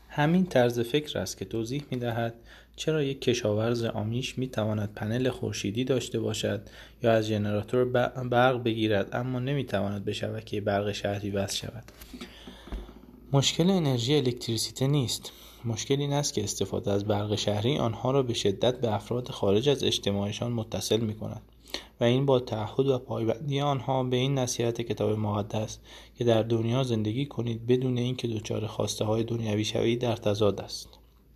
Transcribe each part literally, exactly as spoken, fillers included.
همین طرز فکر است که توضیح می‌دهد چرا یک کشاورز آمیش می‌تواند پنل خورشیدی داشته باشد یا از ژنراتور برق بگیرد اما نمی‌تواند به شبکه برق شهری وصل شود. مشکل انرژی الکتریسیته نیست. مشکل این است که استفاده از برق شهری آنها را به شدت به افراد خارج از اجتماعشان متصل می‌کند و این با تعهد و پایبندی آنها به این نصیحت کتاب مقدس که در دنیا زندگی کنید بدون اینکه دچار خواسته‌های دنیوی شوید در تضاد است.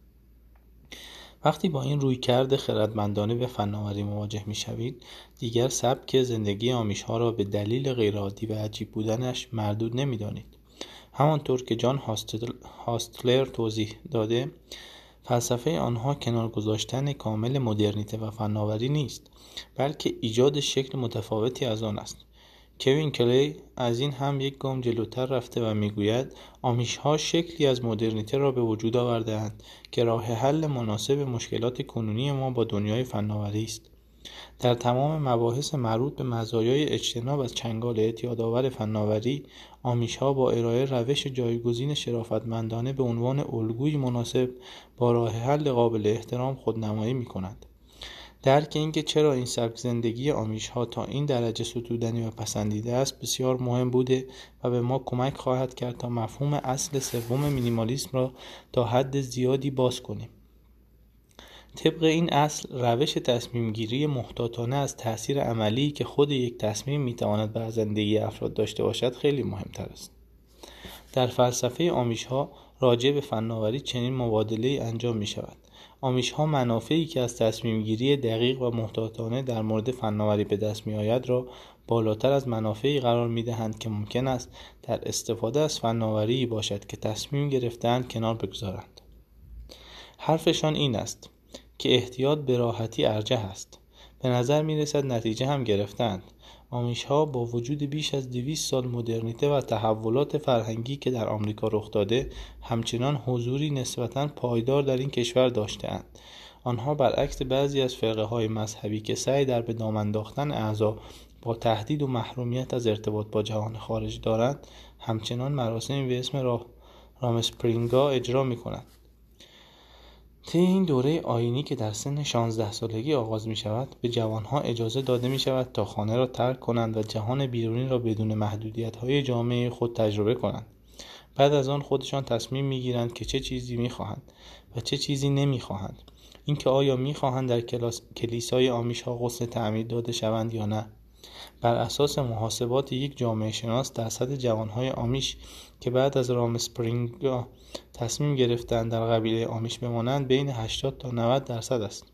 وقتی با این رویکرد خردمندانه به فناوری مواجه می‌شوید، دیگر سبک زندگی آمیش‌ها را به دلیل غیرعادی و عجیب بودنش مردود نمی‌دانید. همانطور که جان هاستلر توضیح داده، فلسفه آنها کنار گذاشتن کامل مدرنیته و فناوری نیست، بلکه ایجاد شکل متفاوتی از آن است. کوین کلی از این هم یک گام جلوتر رفته و میگوید آمیش‌ها شکلی از مدرنیته را به وجود آورده‌اند که راه حل مناسب مشکلات کنونی ما با دنیای فناوری است. در تمام مباحث مربوط به مزایای اجتناب از چنگال اعتیادآور فناوری، آمیش‌ها با ارائه روش جایگزین شرافتمندانه به عنوان الگویی مناسب با راه حل قابل احترام خودنمایی می‌کنند. درک اینکه چرا این سبک زندگی آمیش‌ها تا این درجه ستودنی و پسندیده است بسیار مهم بوده و به ما کمک خواهد کرد تا مفهوم اصل سوم مینیمالیسم را تا حد زیادی باز کنیم. طبق این اصل، روش تصمیم گیری محتاطانه از تأثیر عملی که خود یک تصمیم میتواند بر زندگی افراد داشته باشد خیلی مهمتر است. در فلسفه آمیش‌ها راجع به فناوری چنین مبادله‌ای انجام می شود. آمیش‌ها منافعی که از تصمیم گیری دقیق و محتاطانه در مورد فناوری به دست می آید را بالاتر از منافعی قرار می دهند که ممکن است در استفاده از فناوری باشد که تصمیم گرفتند کنار بگذارند. حرفشان این است که احتیاط به راحتی ارجح است. به نظر می رسد نتیجه هم گرفتند. آمیش‌ها با وجود بیش از دویست سال مدرنیته و تحولات فرهنگی که در آمریکا رخ داده، همچنان حضوری نسبتاً پایدار در این کشور داشته‌اند. آنها برعکس بعضی از فرقه‌های مذهبی که سعی در به دام انداختن اعضا با تهدید و محرومیت از ارتباط با جهان خارج دارند، همچنان مراسمی به اسم را رامسپرینگا اجرا می‌کنند. طی این دوره آیینی که در سن شانزده سالگی آغاز می شود، به جوانها اجازه داده می شود تا خانه را ترک کنند و جهان بیرونی را بدون محدودیت‌های جامعه خود تجربه کنند. بعد از آن خودشان تصمیم می گیرند که چه چیزی می خواهند و چه چیزی نمی خواهند. اینکه آیا می خواهند در کلاس کلیسای آمیش‌ها غسل تعمید داده شوند یا نه. بر اساس محاسبات یک جامعه شناس، درصد جوانهای آمیش که بعد از رامسپرینگا تصمیم گرفتند در قبیله آمیش بمانند بین هشتاد تا نود درصد است.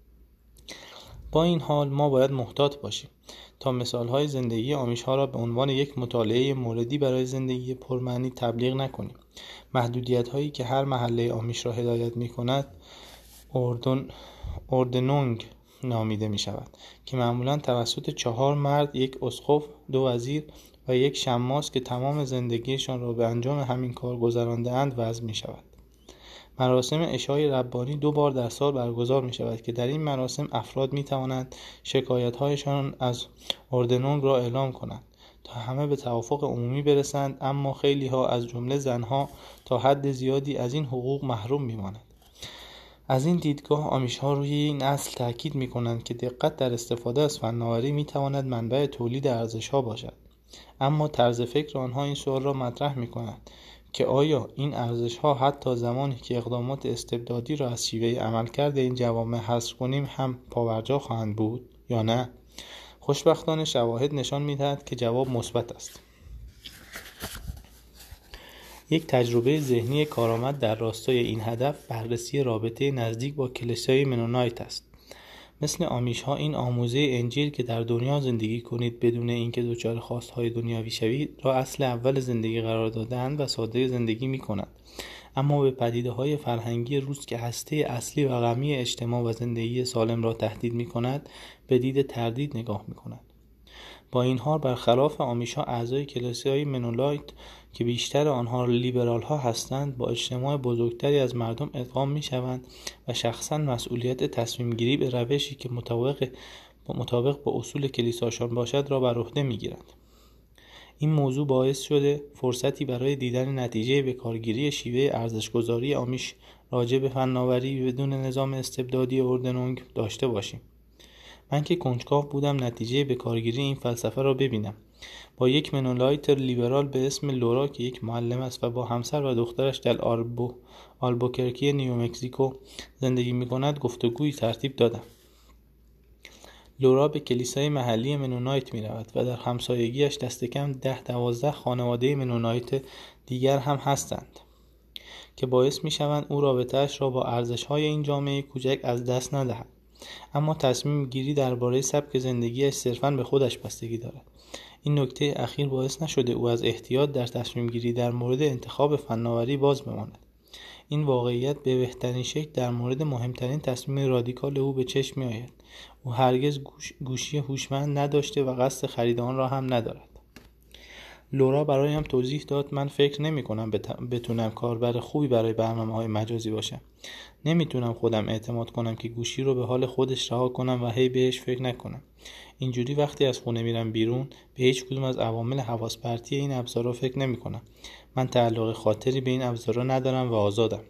با این حال ما باید محتاط باشیم تا مثالهای زندگی آمیش‌ها را به عنوان یک مطالعه موردی برای زندگی پرمعنی تبلیغ نکنیم. محدودیت‌هایی که هر محله آمیش را هدایت می‌کند اردن اردنونگ نامیده می شود که معمولاً توسط چهار مرد، یک اسقف، دو وزیر و یک شماس که تمام زندگیشان را به انجام همین کار گذرانده‌اند وضع می شود. مراسم عشای ربانی دو بار در سال برگزار می شود که در این مراسم افراد می توانند شکایت‌هایشان از اردنونگ را اعلام کنند تا همه به توافق عمومی برسند، اما خیلی ها از جمله زنها تا حد زیادی از این حقوق محروم می مانند. از این دیدگاه آمیش‌ها روی این اصل تاکید می‌کنند که دقت در استفاده از فناوری می‌تواند منبع تولید ارزش‌ها باشد، اما طرز فکر آنها این سوال را مطرح می‌کند که آیا این ارزش‌ها حتی زمانی که اقدامات استبدادی را از شیوه عملکرد این جوامع حذف کنیم هم پاورجا خواهند بود یا نه؟ خوشبختانه شواهد نشان می‌دهد که جواب مثبت است. یک تجربه ذهنی کارآمد در راستای این هدف بررسی رابطه نزدیک با کلیسای منونایت است. مثل آمیش‌ها این آموزه انجیل که در دنیا زندگی کنید بدون اینکه دچار خواستهای دنیوی شوید را اصل اول زندگی قرار داده‌اند و ساده زندگی می‌کنند، اما به پدیده‌های فرهنگی روز که هسته اصلی و غمی اجتماع و زندگی سالم را تهدید می‌کند به دید تردید نگاه می‌کنند. با این حال برخلاف آمیش‌ها، اعضای کلیسای منونایت که بیشتر آنها لیبرال ها هستند با اجتماع بزرگتری از مردم ادغام می شوند و شخصاً مسئولیت تصمیم گیری به روشی که مطابق با مطابق با اصول کلیساشان باشد را بر عهده می گیرند. این موضوع باعث شده فرصتی برای دیدن نتیجه بکارگیری شیوه ارزش‌گذاری آمیش راجع به فناوری بدون نظام استبدادی اوردنونگ داشته باشیم. من که کنجکاو بودم نتیجه بکارگیری این فلسفه را ببینم. با یک منولایت لیبرال به اسم لورا که یک معلم است و با همسر و دخترش در آلبو آلبوکرکی نیومکزیکو زندگی می‌کند گفتگویی ترتیب دادم. لورا به کلیسای محلی منونایت می‌رود و در همسایگیش دست کم ده دوازده خانواده منونایت دیگر هم هستند که باعث می‌شوند او رابطه‌اش را با ارزش‌های این جامعه کوچک از دست ندهد. اما تصمیم گیری درباره سبک زندگیش صرفاً به خودش بستگی دارد. این نکته اخیر باعث نشده او از احتیاط در تصمیم گیری در مورد انتخاب فناوری باز بماند. این واقعیت به بهترین شکل در مورد مهمترین تصمیم رادیکال او به چشم می‌آید. او هرگز گوش، گوشی هوشمند نداشته و قصد خرید آن را هم ندارد. لورا برایم توضیح داد من فکر نمی کنم بتونم کاربر خوبی برای برنامه‌های مجازی باشم. نمیتونم خودم اعتماد کنم که گوشی رو به حال خودش رها کنم و هی بهش فکر نکنم. اینجوری وقتی از خونه میرم بیرون به هیچ کدوم از عوامل حواس پرتی این ابزارا فکر نمی کنم. من تعلق خاطری به این ابزارا ندارم و آزادم.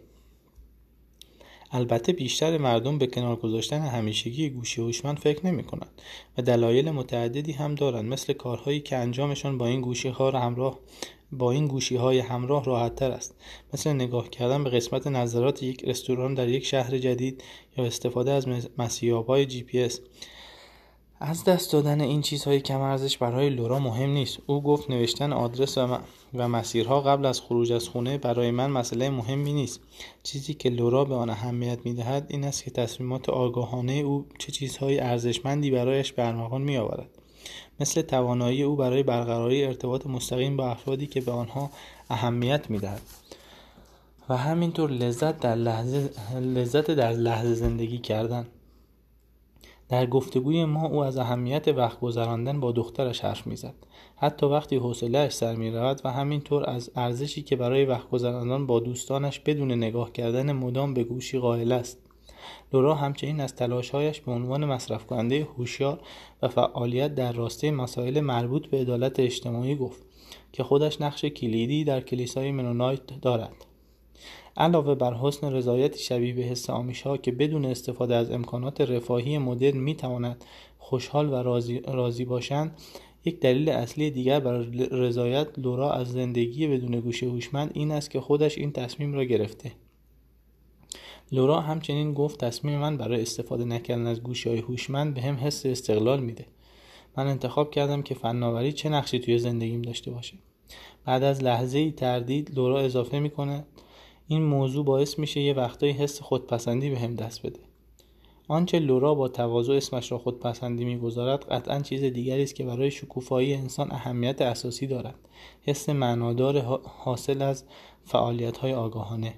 البته بیشتر مردم به کنار گذاشتن همیشگی گوشی هوشمند فکر نمی کنند و دلایل متعددی هم دارند، مثل کارهایی که انجامشون با این گوشی ها همراه با این گوشی های همراه راحت تر است، مثل نگاه کردن به قسمت نظرات یک رستوران در یک شهر جدید یا استفاده از مسیحاب‌های جی پی اس. از دست دادن این چیزهای کم ارزش برای لورا مهم نیست. او گفت نوشتن آدرس و, م... و مسیرها قبل از خروج از خونه برای من مسئله مهمی نیست. چیزی که لورا به آن اهمیت می‌دهد این است که تصمیمات آگاهانه او چه چیزهای ارزشمندی برایش به ارمغان می‌آورد، مثل توانایی او برای برقراری ارتباط مستقیم با افرادی که به آنها اهمیت می‌دهد و همینطور لذت در لحظه لذت در لحظه زندگی کردن. در گفتگوی ما او از اهمیت وقت گذراندن با دخترش حرف می‌زد، حتی وقتی حوصله‌اش سر می‌رود، و همینطور از ارزشی که برای وقت گذراندن با دوستانش بدون نگاه کردن مدام به گوشی قائل است. لورا همچنین از تلاش‌هایش به عنوان مصرف کننده هوشیار و فعالیت در راستای مسائل مربوط به عدالت اجتماعی گفت که خودش نقش کلیدی در کلیسای منونایت دارد. علاوه بر حسن رضایتی شبیه به حس آمیش‌ها که بدون استفاده از امکانات رفاهی مدرن می‌تواند خوشحال و راضی, راضی باشند، یک دلیل اصلی دیگر برای رضایت لورا از زندگی بدون گوشی هوشمند این است که خودش این تصمیم را گرفته. لورا همچنین گفت تصمیم من برای استفاده نکردن از گوشی‌های هوشمند بهم حس استقلال میده. من انتخاب کردم که فناوری چه نقشی توی زندگیم داشته باشه. بعد از لحظه‌ای تردید لورا اضافه میکنه این موضوع باعث میشه یه وقتایی حس خودپسندی بهم دست بده. آنچه لورا با تواضع اسمش را خودپسندی میگذارد قطعاً چیز دیگری است که برای شکوفایی انسان اهمیت اساسی دارد، حس معنادار حاصل از فعالیت‌های آگاهانه.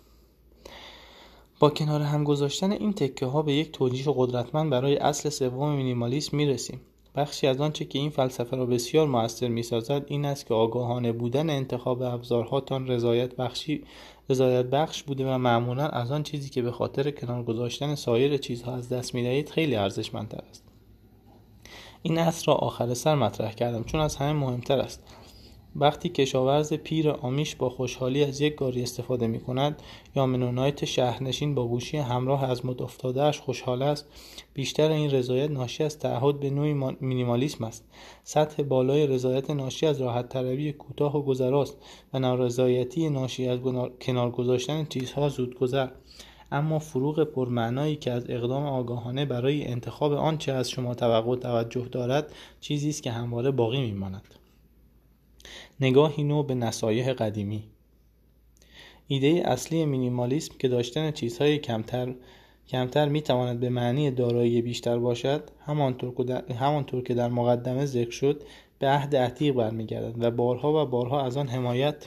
با کنار هم گذاشتن این تکه ها به یک توجیه قدرتمند برای اصل سوم مینیمالیسم میرسیم. بخشی از آنچه که این فلسفه را بسیار مؤثر میسازد این است که آگاهانه بودن انتخاب ابزارهاتان رضایت بخشی رضایت بخش بوده و معمولا از آن چیزی که به خاطر کنار گذاشتن سایر چیزها از دست میدهید خیلی ارزشمندتر است. این اصل را آخر سر مطرح کردم چون از همه مهمتر است. وقتی کشاورز پیر آمیش با خوشحالی از یک گاری استفاده می کند یا منونایت شهرنشین با گوشی همراه از مد افتاده‌اش خوشحال است، بیشتر این رضایت ناشی از تعهد به نوعی مینیمالیسم است. سطح بالای رضایت ناشی از راحت طلبی کوتاه و گذراست و نارضایتی ناشی از کنار گذاشتن چیزها زودگذر. اما فروغ پرمعنایی که از اقدام آگاهانه برای انتخاب آنچه از شما توقع توجه دارد چیزی است که همواره باقی می‌ماند. نگاهی نو به نصایح قدیمی. ایده اصلی مینیمالیسم که داشتن چیزهای کمتر کمتر میتواند به معنی دارایی بیشتر باشد، همانطور که در, همانطور که در مقدمه ذکر شد به عهد عتیق برمیگردد و بارها و بارها از آن حمایت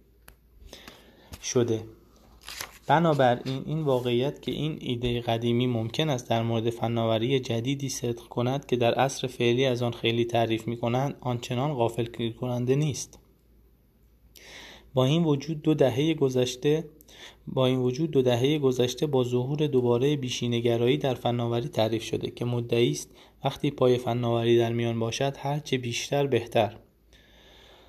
شده. بنابراین این واقعیت که این ایده قدیمی ممکن است در مورد فناوری جدیدی صدق کند که در عصر فعلی از آن خیلی تعریف می‌کنند آنچنان غافلگیر کننده نیست. با این وجود دو دهه گذشته با این وجود دو دهه گذشته با ظهور دوباره بیشینه‌گرایی در فناوری تعریف شده که مدعی است وقتی پای فناوری در میان باشد هر چه بیشتر بهتر.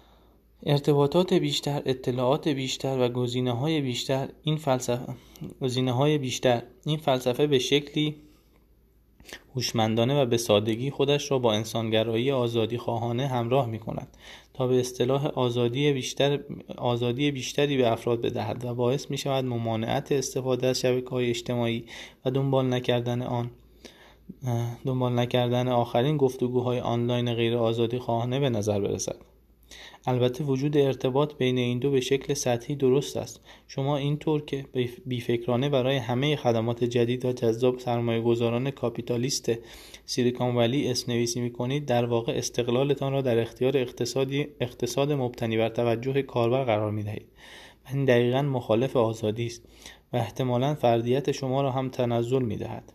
ارتباطات بیشتر، اطلاعات بیشتر و گزینه‌های بیشتر این فلسفه گزینه‌های بیشتر این فلسفه به شکلی هوشمندانه و به سادگی خودش را با انسانگرایی آزادی خواهانه همراه می‌کند تا به اصطلاح آزادی بیشتر آزادی بیشتری به افراد بدهد و باعث می‌شود ممانعت استفاده از شبکه‌های اجتماعی و دنبال نکردن آن دنبال نکردن آخرین گفتگوهای آنلاین غیر آزادی خواهانه به نظر برسد. البته وجود ارتباط بین این دو به شکل سطحی درست است. شما اینطور که بیفکرانه برای همه خدمات جدید و جذاب سرمایه‌گذاران کاپیتالیست سیلیکون ولی اسم‌نویسی می‌کنید، در واقع استقلالتان را در اختیار اقتصادی اقتصاد مبتنی بر توجه کاربر قرار می‌دهید. این دقیقاً مخالف آزادی است و احتمالاً فردیت شما را هم تنزل می‌دهد.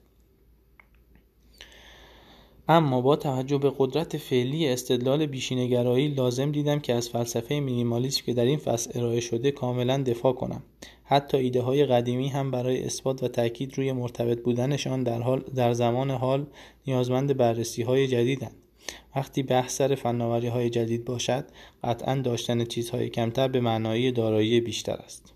اما با توجه به قدرت فعلی استدلال بیشینه‌گرایی لازم دیدم که از فلسفه مینیمالیسم که در این فصل ارائه شده کاملا دفاع کنم. حتی ایده های قدیمی هم برای اثبات و تاکید روی مرتبط بودنشان در حال در زمان حال نیازمند بررسی های جدیدند. وقتی بحث سر فناوری های جدید باشد، قطعاً داشتن چیزهای کمتر به معنای دارایی بیشتر است.